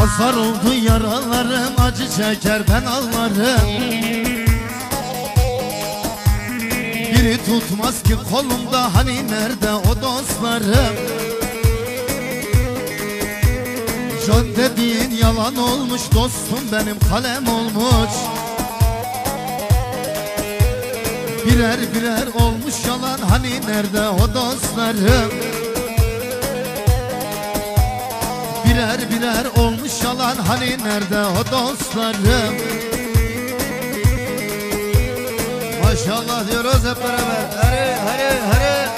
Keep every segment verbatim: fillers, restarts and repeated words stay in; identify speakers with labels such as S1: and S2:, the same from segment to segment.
S1: Azar oldu yaralarım, acı çeker ben ağlarım. Biri tutmaz ki kolumda, hani nerede o dostlarım? Can dediğin yalan olmuş, dostum benim kalem olmuş. Birer birer olmuş yalan, hani nerede o dostlarım? Birer birer olmuş yalan, hani nerede o dostlarım? Maşallah diyoruz hep beraber. Hadi hadi hadi.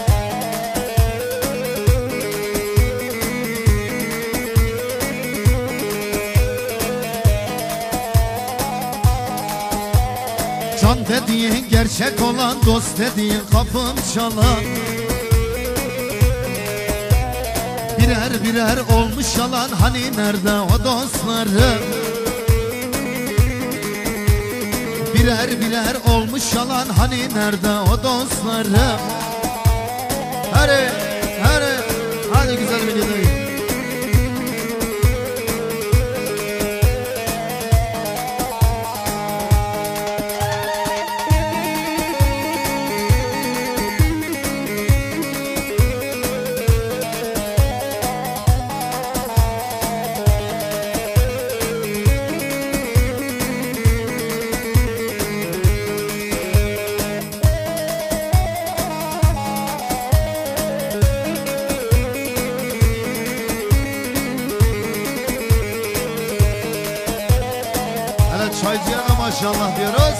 S1: Can dediğin gerçek olan, dost dediğin kapım çalan. Birer birer olmuş yalan, hani nerede o dostlarım? Birer birer olmuş yalan, hani nerede o dostlarım? Hadi hadi hadi güzel bir videodayım. Çaycıya maşallah diyoruz.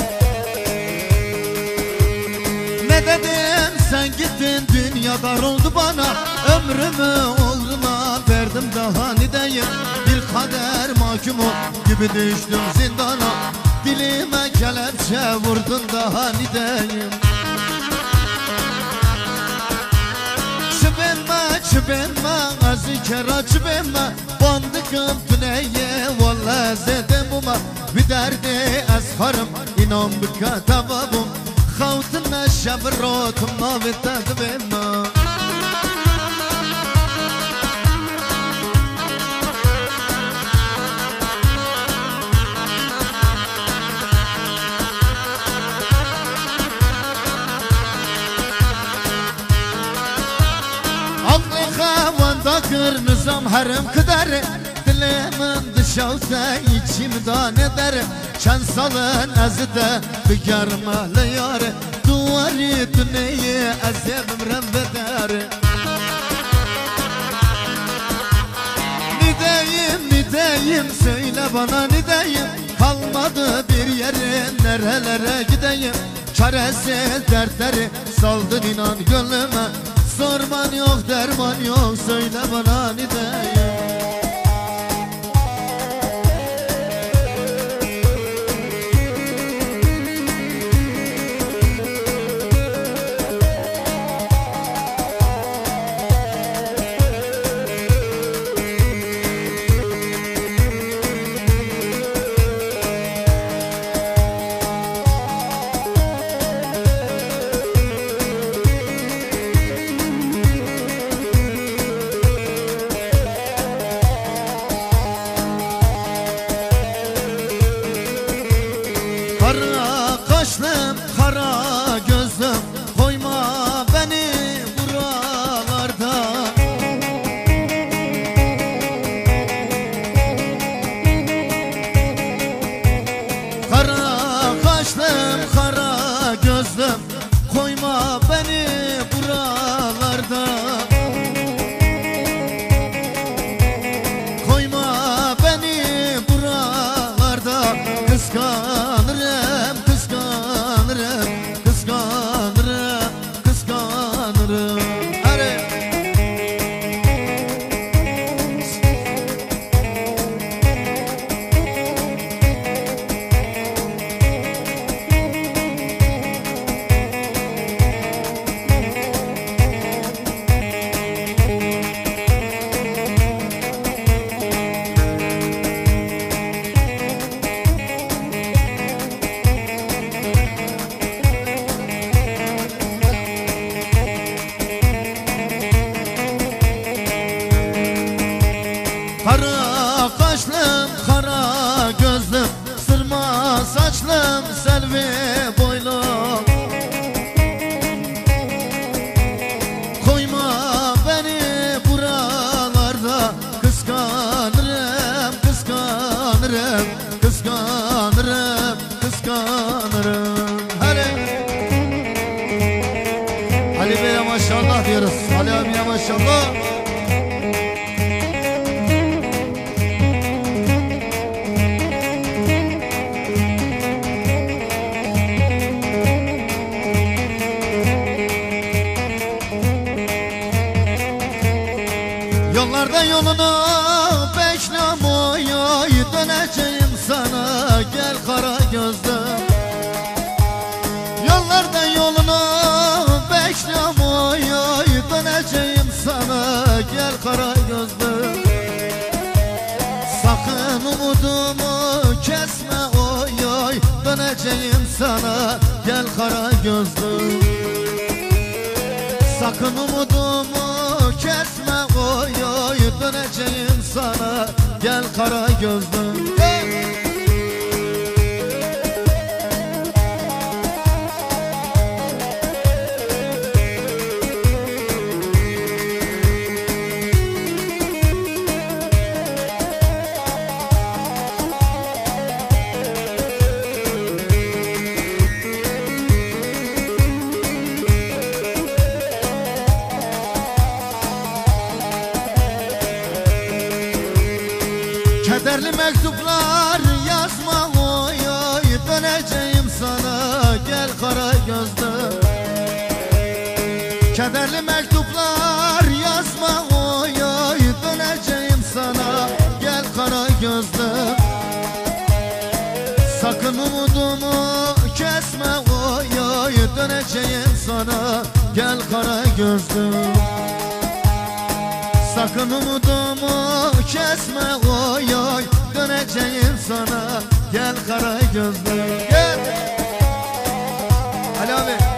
S1: Ne dedim sen gittin, dünya dar oldu bana. Ömrümü uğruna verdim, daha nideyim? Bir kader mahkumu gibi düştüm zindana. Dilime kelepçe vurdun, daha nideyim? Çıbenme çıbenme azikera çıbenme, bandıkım tüneye vallahi zedemuma. Bir derdi esharım inan bikatababum, khawtna şabrotım navitadbema. Aklı havanda kır nizam harim kıdar. Dilimin dışavsa içimden eder. Çen salın azide bigarmalı yar. Duvarı düneyi azebim rembeder. Nideyim nideyim söyle bana nideyim? Kalmadı bir yerin, nerelere gideyim? Çaresiz dertleri saldın inan gönlüme. Sorman yok derman yok, söyle bana nideyim? Kara kaşlım, kara gözlüm, koyma beni buralarda. Kara kaşlım, kara gözlüm, koyma beni buralarda. Koyma beni buralarda, kıskanırım, kıskanırım, kıskanırım, kıskanırım. Hadi. Kara saçlım selvi boylum, koyma beni buralarda, kıskanırım, kıskanırım, kıskanırım, kıskanırım. Hadi Ali Bey'e maşallah diyoruz, Ali abiye maşallah. Yollarda yolunu beklem oy oy, döneceğim sana gel kara gözlüm. Yollarda yolunu beklem oy oy, döneceğim sana gel kara gözlüm. Sakın umudumu kesme oy oy, döneceğim sana gel kara gözlüm. Sakın umudumu kesme oy oy, döneceğim sana gel kara gözlüm. Kederli mektuplar yazma oy oy, döneceğim sana gel kara gözlüm. Kederli mektuplar yazma oy oy, döneceğim sana gel kara gözlüm. Sakın umudumu kesme oy oy, döneceğim sana gel kara gözlüm. Sakın umudumu kesme oy oy, döneceğim sana gel kara gözlüm. Gel Ali abi.